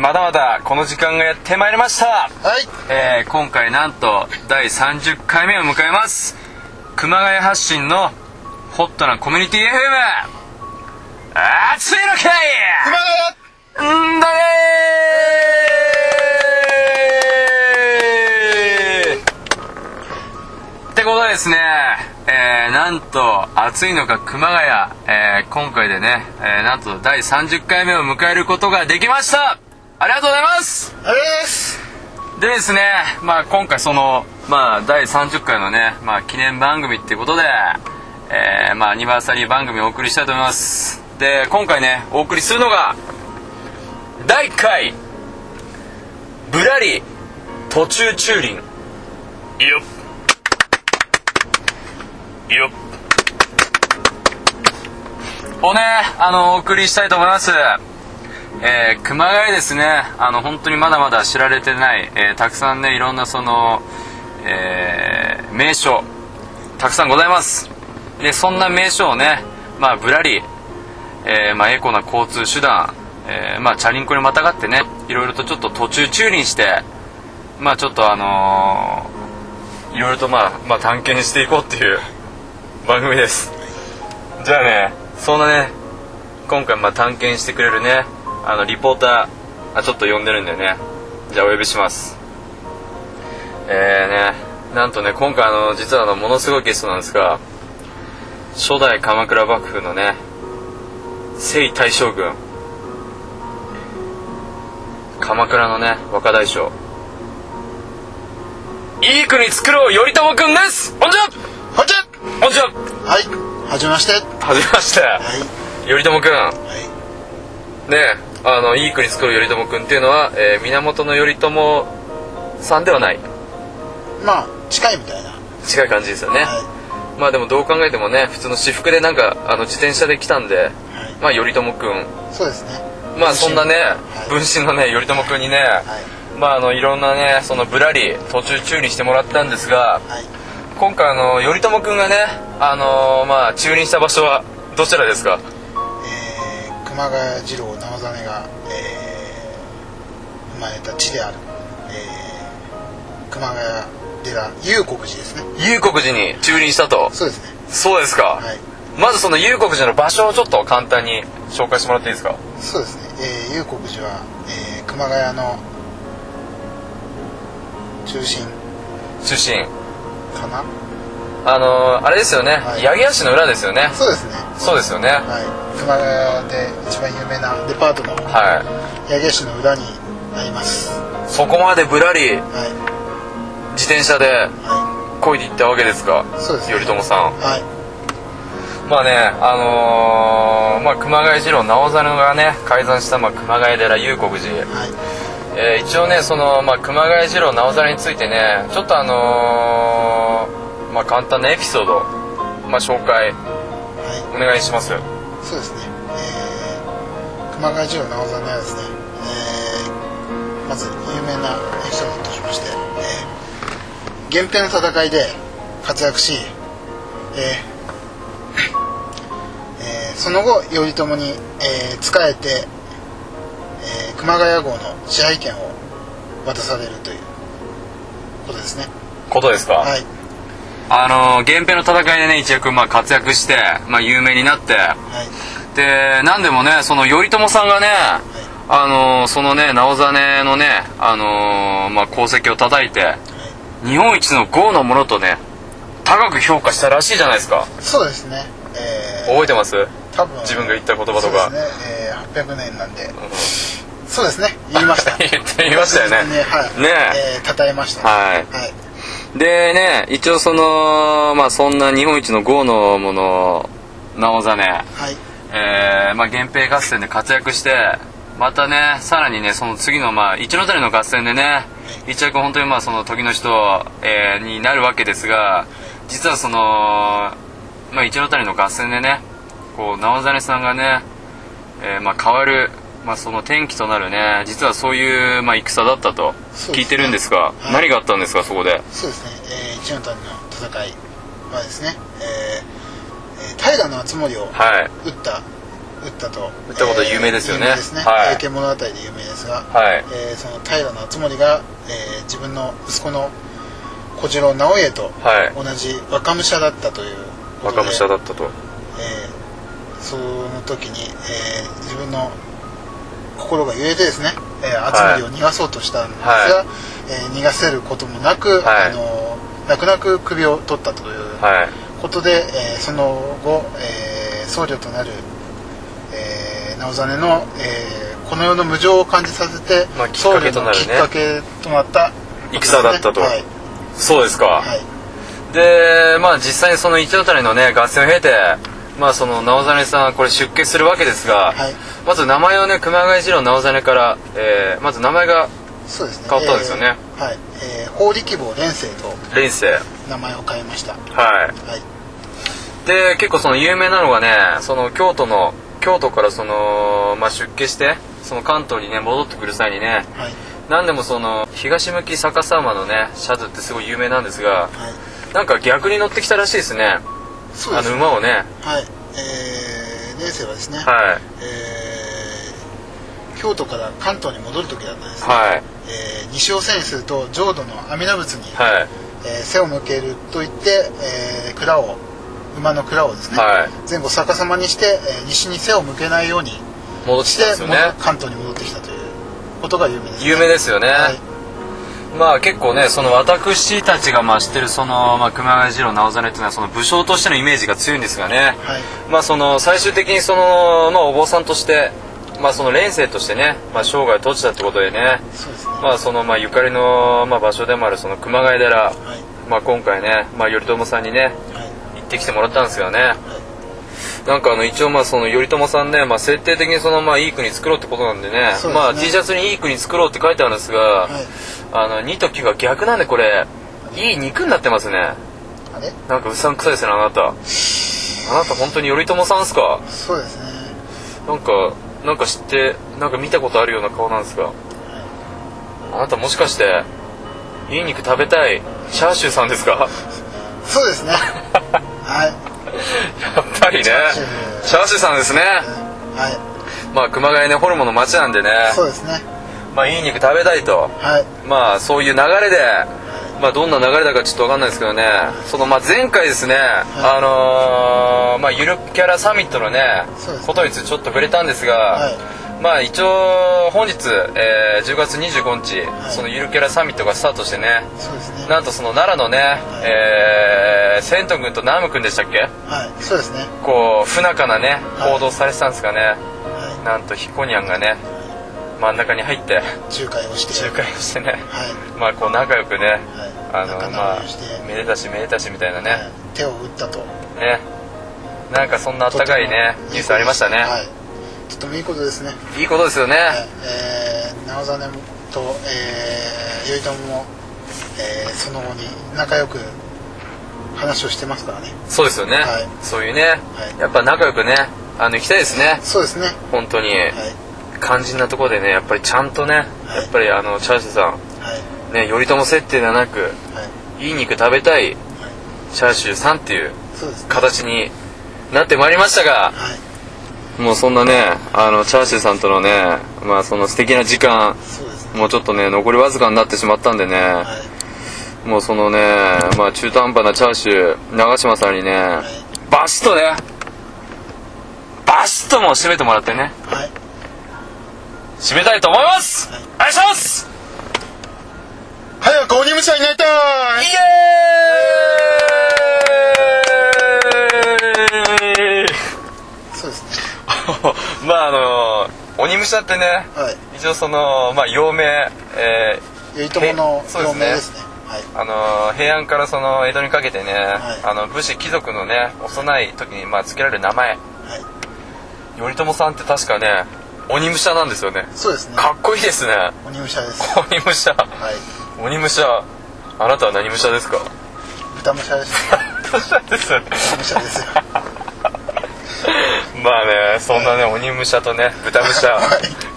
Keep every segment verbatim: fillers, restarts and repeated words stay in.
まだまだこの時間がやってまいりました。 はい、 えー、今回なんとだいさんじゅっかいめを迎えます。熊谷発信のホットなコミュニティ エフエム、 熱いのかい熊谷んだねーってことでですね、えー、なんと暑いのか熊谷、えー、今回でね、えー、なんとだいさんじゅっかいめを迎えることができました。ありがとうございます。 ありがとうございます。 でですね、まあ今回その、まあだいさんじゅっかいのね、まあ記念番組っていうことで、えー、まあアニバーサリー番組をお送りしたいと思います。で、今回ね、お送りするのが、だいいっかい、ぶらり途中駐輪。よっ。よっ。をね、あの、お送りしたいと思います。えー、熊谷ですね、あの、本当にまだまだ知られてない、えー、たくさんね、いろんなその、えー、名所、たくさんございます。で、そんな名所をね、まあ、ぶらり、えー、まあ、エコな交通手段、えー、まあ、チャリンコにまたがってね、いろいろとちょっと途中駐輪して、まあ、ちょっとあのー、いろいろとまあ、まあ、探検していこうっていう番組です。じゃあね、そんなね、今回まあ探検してくれるね、あのリポーターあちょっと呼んでるんでね、じゃあお呼びします。えーね、なんとね、今回あの実はあのものすごいゲストなんですが、初代鎌倉幕府のね、征大将軍、鎌倉のね若大将、いい国作ろう頼朝くんです。こんにちは。 こんにちは。 こんにちは。 はい、はじめまして。 はじめまして。 はい、 頼朝くん。 はい、 ね、あのいい国作る頼朝くんっていうのは、えー、源頼朝さんではない。 まあ近いみたいな。 近い感じですよね。はい、まあでもどう考えてもね、普通の私服でなんかあの自転車で来たんで、はい、まあ頼朝くん。 そうですね。 まあそんなね、はい、分身のね頼朝くんにね、はい、まああのいろんなねそのぶらり途中駐輪してもらったんですが、はい、今回あの頼朝くんがね、あのー、まあ駐輪した場所はどちらですか？ えー、熊谷次郎直実が、えー、生まれた地である、えー、熊谷寺祐国寺ですね。 祐国寺に駐輪したと。 そうですね。 そうですか。はい、まずその祐国寺の場所をちょっと簡単に紹介してもらっていいですか？ そうですね。えー、祐国寺は、えー、熊谷の中心中心かな。 あのー、あれですよね、はい、八木橋の裏ですよね。 そうですね。 そうですよね。 はい、熊谷で一番有名なデパートの八木橋の裏にあります。 そこまでぶらり、はい、自転車で漕いで行ったわけですか？ そうですね。 頼朝さん。 はい。 まあね、あのー、まあ熊谷次郎直実がね開山した、まあ、熊谷寺祐国寺。はい、えー、一応ねその、まあ、熊谷次郎直実についてねちょっとあのー、まあ簡単なエピソード、まあ、紹介、はい、お願いします。 そうですね、えー、熊谷次郎直実はですね、えー、まず有名なエピソードとしまして、えー、源平の戦いで活躍し、えーえー、その後頼朝に、えー、仕えて、えー、熊谷郷の支配権を渡されるということですね。 ことですか？はい。あの源平の戦いでね一躍まあ活躍して、まあ、有名になって、はい、で何でもねその頼朝さんがね、はい、あのそのね直実のねあの、まあ、功績を叩いて、はい、日本一の豪のものとね高く評価したらしいじゃないですか。 そうですね。えー、 覚えてます？ 多分自分が言った言葉とか。 そうですね、えー、はっぴゃくねんなんで、うん、そうですね、言いました言いましたよね。 ね、はい、ねえー、称えました、ね、 はい、はい、でね一応そのまあそんな日本一の豪のもの直実、はい、えー、まあ源平合戦で活躍してまたねさらにねその次のまあ一ノ谷の合戦でね、はい、一躍本当にまあその時の人、えー、になるわけですが、実はそのまあ一ノ谷の合戦でねこう直実さんがね、えー、まあ変わる、まあ、その転機となるね実はそういう、まあ、戦だったと聞いてるんですが、はい、何があったんですかそこで？ そうですね、えー、一ノ谷の戦いはですね、えー、平敦盛を撃った、はい、 撃ったと撃ったこと有名ですよね、 有名ですね、 はい、 平家物語で有名ですが、 はい、 えー、その平敦盛が、えー、自分の息子の小次郎直家と同じ若武者だったということで、 若武者だったと、 えー、その時に、えー、自分の心が揺れてですね、えー、敦盛を逃がそうとしたんですが、はい、えー、逃がせることもなく、はい、あの泣く泣く首を取ったということで、はい、えー、その後、えー、僧侶となる、えー、直実の、えー、この世の無常を感じさせて、まあ、僧侶のきっかけとなった、 ね、戦だったと、はい、そうですか、 はい、 でまあ実際にその一応たりのね合戦を経て、まあその直実さんこれ出家するわけですが、はい、まず名前をね熊谷次郎直実から、えー、まず名前が変わったんですよね、 えー、はい、えー、法力坊蓮生と蓮生名前を変えました。はい、 はい、で結構その有名なのがね、その京都の京都からその、まあ、出家してその関東にね戻ってくる際にね、はい、何でもその東向き逆さ馬のねシャツってすごい有名なんですが、はい、なんか逆に乗ってきたらしいですね。 そうですね、 あの馬をね、 はい、えー、蓮生はですね、 はい、 えー、京都から関東に戻る時だったんですね、 はい、 えー、西を背にすると浄土の阿弥陀仏に、 はい、 えー、背を向けると言って、えー、蔵を馬の蔵をですね、はい、前後逆さまにして、えー、西に背を向けないように戻ってきたんですよね。 関東に戻ってきたということが有名ですね。 有名ですよね、はい、まあ結構ねその私たちがまあ知ってるその、まあ、熊谷次郎直実っていうのはその武将としてのイメージが強いんですがね、はい、まあその最終的にその、まあ、お坊さんとしてまあその蓮生としてね、まあ、生涯を閉じたってことでね、 そうですね、 まあそのまあゆかりのまあ場所でもあるその熊谷寺、はい、まあ今回ね、まあ、頼朝さんにね、はい、行ってきてもらったんですよね、はい、なんかあの一応まあその頼朝さんね、まあ、設定的にそのまあいい国作ろうってことなんで ね, でねまあ T シャツにいい国作ろうって書いてあるんですが、はい、あのにときが逆なんでこれいい肉になってますね。 あれなんかうさんくさいですねあなた。あなた本当に頼朝さんですか？ そうですね。 なんかなんか知ってなんか見たことあるような顔なんですが、はい、あなたもしかしていい肉食べたいチャーシューさんですか？ そうですねはいやっぱりねチャーシューさんですね、 はい、 まあ熊谷ねホルモンの街なんでね、 そうですね、 まあいい肉食べたいと、はい、まあそういう流れで、まあどんな流れだかちょっと分かんないですけどね、そのまあ前回ですね、はい、あのー、まあゆるキャラサミットのね、ねことについてちょっと触れたんですが、はい、まあ一応本日、えー、じゅうがつにじゅうごにち、はい、そのゆるキャラサミットがスタートしてね、 そうですね、 なんとその奈良のね、はい、えー、セント君とナム君でしたっけ？ はい、そうですね、 こう不仲なね行動されてたんですかね、 はい、 なんとヒコニャンがね真ん中に入って仲介をして仲介をしてね、 はい、 まあこう仲良くね、はい、あのまあめでたしめでたしみたいなね、はい、 手を打ったとね、なんかそんなあったかいねニュースありましたね。 はい、とてもいいことですね。 いいことですよね。 はい、えー、直実と、えー、頼朝も、えー、その後に仲良く話をしてますからね。そうですよね、はい、 そういうね、はい、やっぱ仲良くねあの行きたいですね。そうですね、 本当に、はい、肝心なところでねやっぱりちゃんとね、はい、やっぱりあのチャーシューさん、はい、ね、頼朝設定ではなく、はい、いい肉食べたい、はい、チャーシューさんっていう形になってまいりましたが、はい、もうそんなねあのチャーシューさんとのねまあその素敵な時間、そうですね、もうちょっとね残りわずかになってしまったんでね、はい、もうそのねまあ中途半端なチャーシュー長嶋さんにね、はい、バシッとねバシッともう締めてもらってね、はい、締めたいと思います、はい、お願いします。 早く鬼武者になりたい。イエーイそうですねまああの鬼武者ってね、はい、一応そのまあ幼名、えー、頼朝の幼名ですね。はい、 あの平安からその江戸にかけてね、はい、あの武士貴族のね幼い時にまあ付けられる名前、はい、頼朝さんって確かね鬼武者なんですよね。 そうですね。 かっこいいですね。 鬼武者です。 鬼武者。はい。鬼武者。あなたは何武者ですか？ 豚武者です。 豚武者ですよね。 豚武者ですよ。 まあね、そんなね、はい、鬼武者とね豚武者、はい、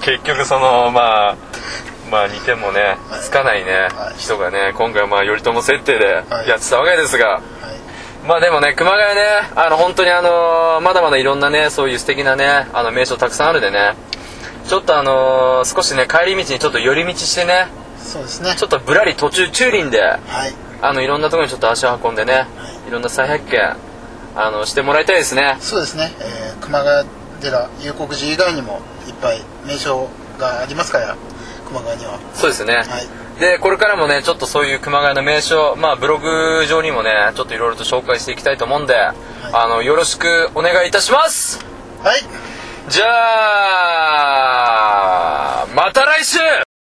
結局そのまあまあ似てもね、はい、つかないね、はい、人がね今回まあ頼朝設定でやってたわけですが、はい、 まあでもね、熊谷ね、あの本当にあのまだまだいろんなね、そういう素敵なね、あの名所たくさんあるんでね、ちょっとあの少しね、帰り道にちょっと寄り道してね、 そうですね。 ちょっとぶらり途中駐輪で、 はい。 あのいろんなところにちょっと足を運んでね、 はいいろんな再発見あのしてもらいたいですね。 そうですね。えー、熊谷寺遊国寺以外にもいっぱい名所がありますから、熊谷には。 そうですね。 はい。 でこれからもね、ちょっとそういう熊谷の名所、まあブログ上にもね、ちょっといろいろと紹介していきたいと思うんで、あのよろしくお願いいたします。 はい。 じゃあまた来週。